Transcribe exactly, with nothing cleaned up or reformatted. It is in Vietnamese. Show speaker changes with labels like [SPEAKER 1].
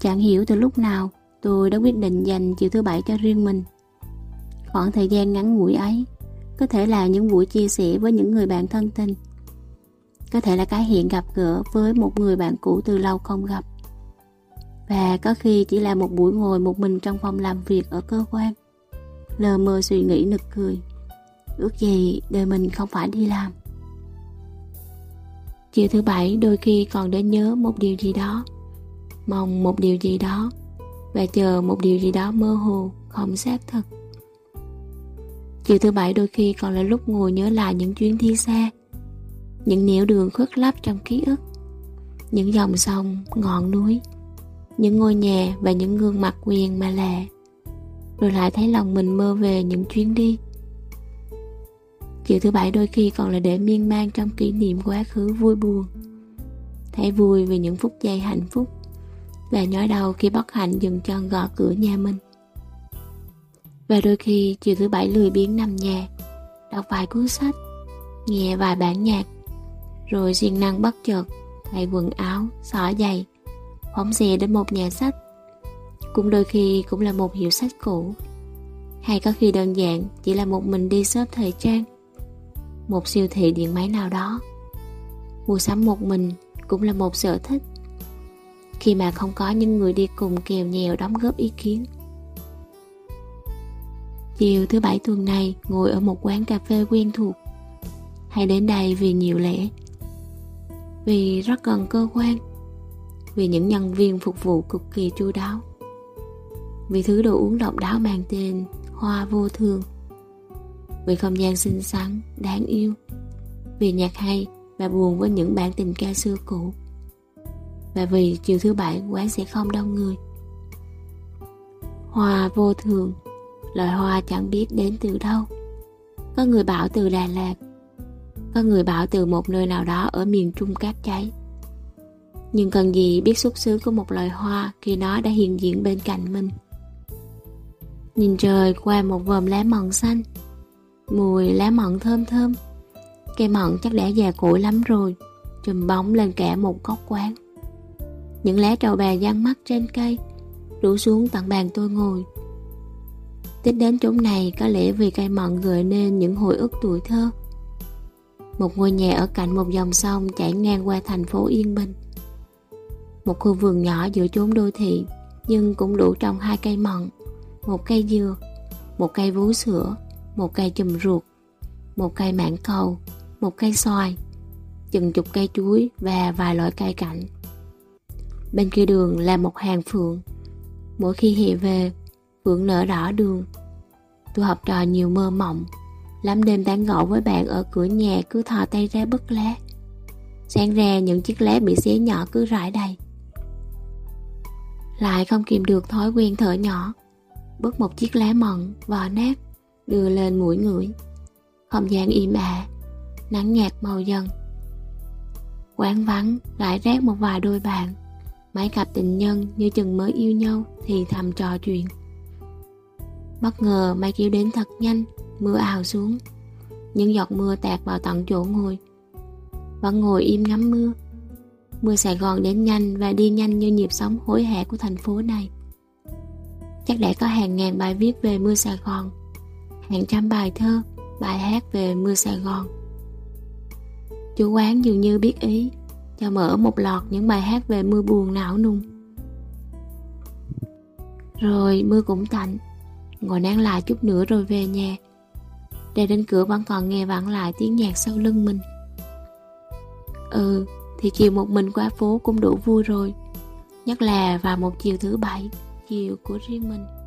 [SPEAKER 1] Chẳng hiểu từ lúc nào tôi đã quyết định dành chiều thứ bảy cho riêng mình. Khoảng thời gian ngắn ngủi ấy có thể là những buổi chia sẻ với những người bạn thân tình, có thể là cái hẹn gặp gỡ với một người bạn cũ từ lâu không gặp, và có khi chỉ là một buổi ngồi một mình trong phòng làm việc ở cơ quan, lờ mờ suy nghĩ nực cười. Ước gì đời mình không phải đi làm. Chiều thứ bảy đôi khi còn để nhớ một điều gì đó, mong một điều gì đó, và chờ một điều gì đó mơ hồ, không xác thực. Chiều thứ bảy đôi khi còn là lúc ngồi nhớ lại những chuyến đi xa, những nẻo đường khuất lấp trong ký ức, những dòng sông, ngọn núi, những ngôi nhà và những gương mặt quen mà lạ. Rồi lại thấy lòng mình mơ về những chuyến đi. Chiều thứ bảy đôi khi còn là để miên man trong kỷ niệm quá khứ vui buồn, thấy vui vì những phút giây hạnh phúc, và nhói đau khi bất hạnh dừng chân gõ cửa nhà mình. Và đôi khi chiều thứ bảy lười biếng nằm nhà, đọc vài cuốn sách, nghe vài bản nhạc, rồi siêng năng bất chợt thay quần áo, xỏ giày, phóng xe đến một nhà sách. Cũng đôi khi cũng là một hiệu sách cũ, hay có khi đơn giản chỉ là một mình đi shop thời trang, một siêu thị điện máy nào đó. Mua sắm một mình cũng là một sở thích, khi mà không có những người đi cùng kèo nhèo đóng góp ý kiến. Chiều thứ bảy tuần này ngồi ở một quán cà phê quen thuộc, hay đến đây vì nhiều lẽ, vì rất gần cơ quan, vì những nhân viên phục vụ cực kỳ chu đáo, vì thứ đồ uống độc đáo mang tên Hoa Vô Thường, vì không gian xinh xắn, đáng yêu, vì nhạc hay và buồn với những bản tình ca xưa cũ, và vì chiều thứ bảy quán sẽ không đông người. Hoa Vô Thường, loại hoa chẳng biết đến từ đâu. Có người bảo từ Đà Lạt, có người bảo từ một nơi nào đó ở miền Trung cát cháy. Nhưng cần gì biết xuất xứ của một loài hoa khi nó đã hiện diện bên cạnh mình. Nhìn trời qua một vòm lá mận xanh, mùi lá mận thơm thơm. Cây mận chắc đã già cỗi lắm rồi, chùm bóng lên cả một góc quán. Những lá trầu bà giăng mắt trên cây rủ xuống tận bàn tôi ngồi. Tính đến chỗ này có lẽ vì cây mận gợi nên những hồi ức tuổi thơ. Một ngôi nhà ở cạnh một dòng sông chảy ngang qua thành phố yên bình. Một khu vườn nhỏ giữa chốn đô thị, nhưng cũng đủ trồng hai cây mận, một cây dừa, một cây vú sữa, một cây chùm ruột, một cây mãng cầu, một cây xoài, chừng chục cây chuối và vài loại cây cảnh. Bên kia đường là một hàng phượng. Mỗi khi hè về, phượng nở đỏ đường. Tôi học trò nhiều mơ mộng, lắm đêm tán gẫu với bạn ở cửa nhà cứ thò tay ra bứt lá. Sáng ra những chiếc lá bị xé nhỏ cứ rải đầy. Lại không kìm được thói quen thở nhỏ, bứt một chiếc lá mận vò nát, đưa lên mũi ngửi. Không gian im ả, nắng nhạt màu dần. Quán vắng, rải rác một vài đôi bạn, mấy cặp tình nhân như chừng mới yêu nhau thì thầm trò chuyện. Bất ngờ mây kéo đến thật nhanh, mưa ào xuống. Những giọt mưa tạt vào tận chỗ ngồi. Vẫn ngồi im ngắm mưa. Mưa Sài Gòn đến nhanh và đi nhanh như nhịp sống hối hả của thành phố này. Chắc đã có hàng ngàn bài viết về mưa Sài Gòn, hàng trăm bài thơ, bài hát về mưa Sài Gòn. Chủ quán dường như biết ý, cho mở một loạt những bài hát về mưa buồn não nung. Rồi mưa cũng tạnh, ngồi nán lại chút nữa rồi về nhà. Ra đến cửa vẫn còn nghe vẳng lại tiếng nhạc sau lưng mình. Ừ, thì chiều một mình qua phố cũng đủ vui rồi. Nhất là vào một chiều thứ bảy, chiều của riêng mình.